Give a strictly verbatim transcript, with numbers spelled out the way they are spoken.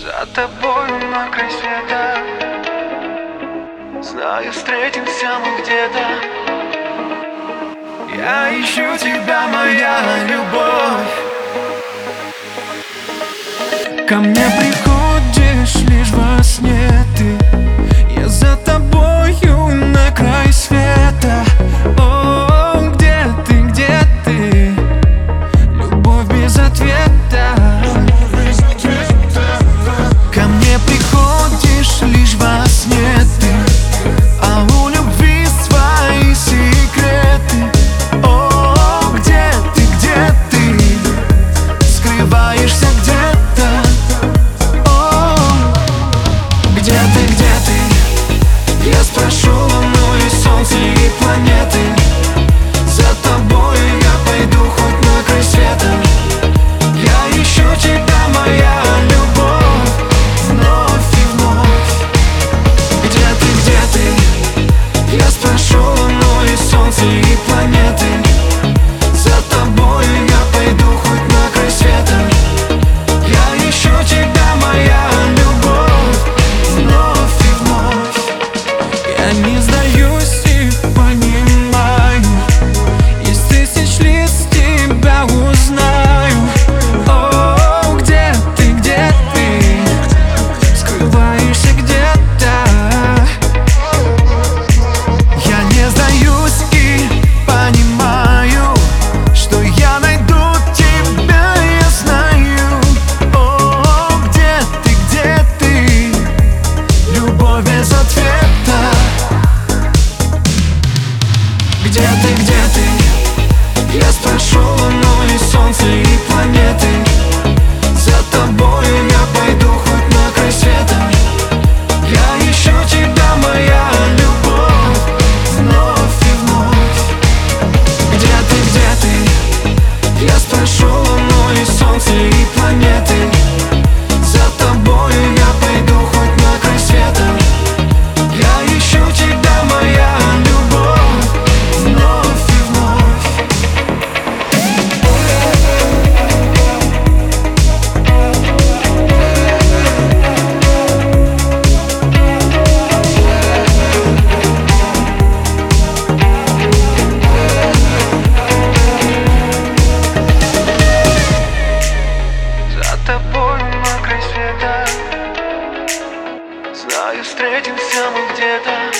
За тобой на край света. Знаю, встретимся мы где-то. Я ищу тебя, моя любовь. Ко мне приходишь лишь во сне ты. Я за тобою на край света. О, где ты, где ты? Любовь без ответа. Ко мне приходишь лишь во сне ты, а у любви свои секреты. О, где ты, где ты? Скрываешься где-то. О, где ты, где ты? Я спрошу луну и солнце и планеты. За тобой я пойду хоть на край света. Я ищу тебя, моя любовь, вновь и вновь. Где ты, где ты? Я спрошу луну и солнце и планеты. За тобой я пойду хоть на край света. Я ищу тебя, моя любовь, вновь и вновь. Я не сдаюсь и понимаю, из тысяч лиц тебя узнаю. О, где ты, где ты? Скрываешься где-то. Я не сдаюсь и понимаю, что я найду тебя, я знаю. О, где ты, где ты? Любовь без ответа. Где ты, где ты? Я спрошу луну и солнце и планеты. За тобою я пойду хоть на край света. Я ищу тебя, моя любовь, вновь и вновь. Где ты, где ты? Я спрошу луну и солнце и планеты. За тобою я пойду хоть на край света. Я ищу тебя, моя любовь, вновь и вновь. За тобой на край света. Знаю, встретимся мы где-то.